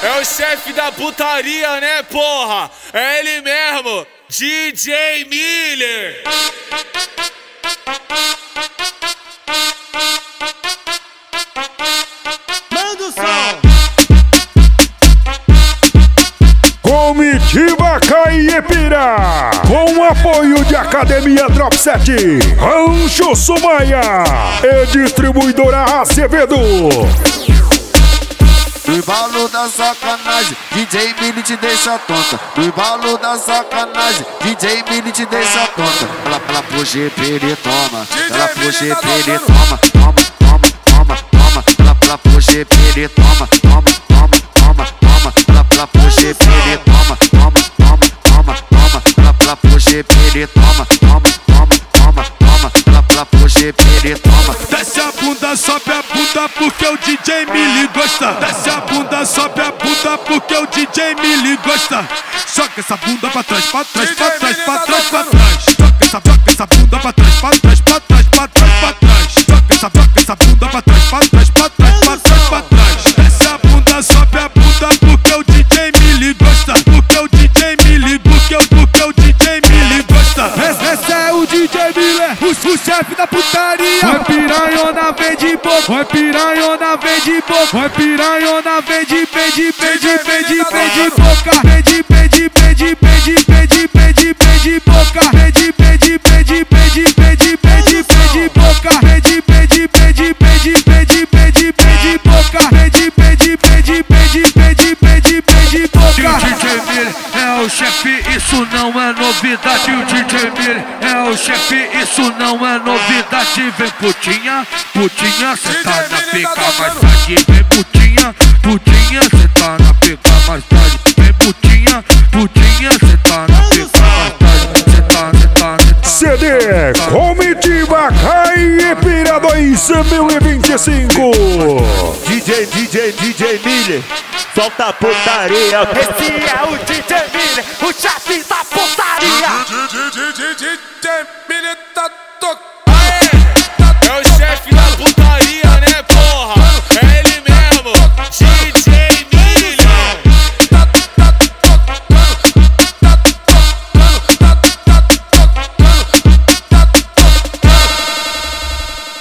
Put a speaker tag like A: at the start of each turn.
A: É o chefe da putaria, né, porra? É ele mesmo, DJ Miller.
B: Manda o som.
C: Comitiva Caiepira, com apoio de Academia Drop 7, Rancho Sumaia e Distribuidora Acevedo.
D: No embalo da sacanagem, DJ Miller te deixa tonta. No embalo da sacanagem, DJ Miller te deixa tonta. Ela puxa e ele toma. Ela puxa e ele toma. Toma, toma, toma, toma. Ela puxa e ele toma. Toma, toma, toma, toma. Ela puxa e ele toma. Toma, toma, toma, toma. Ela puxa e ele toma. Toma, toma, toma, toma. Ela puxa e ele toma.
E: Desce a bunda, sobe a bunda porque o DJ Miller gosta. Desce a bunda, sobe a bunda porque o DJ Miller gosta. Joga essa bunda pra trás, pra trás, pra trás, pra trás, pra trás. Joga essa bunda pra trás, pra trás, pra trás, pra trás, pra trás. Joga essa bunda pra trás, pra trás, pra trás, pra trás, pra trás. Desce a bunda, sobe a bunda porque o DJ Miller gosta. Porque o DJ Miller, porque o DJ Miller gosta.
B: Esse é o DJ Miller, o chefe da putaria. Vai piranhona, vem de boca. Vai piranhona, vem de boca. Vai piranhona, vem de boca. Vem de boca. Vem de boca. Vem de boca. Vem de boca.
E: DJ Miller é o chefe, isso não é novidade. O DJ Miller é o chefe, isso não é novidade. Vem putinha, putinha, cê tá na pica mais tarde. Vem putinha, putinha, cê tá na pica mais tarde. Vem putinha, putinha, cê tá na pica mais tarde. Cê tá.
C: CD Comitiva Caiepira 2025.
B: DJ Miller, solta a putaria. Esse é o DJ Miller, o chefe da putaria.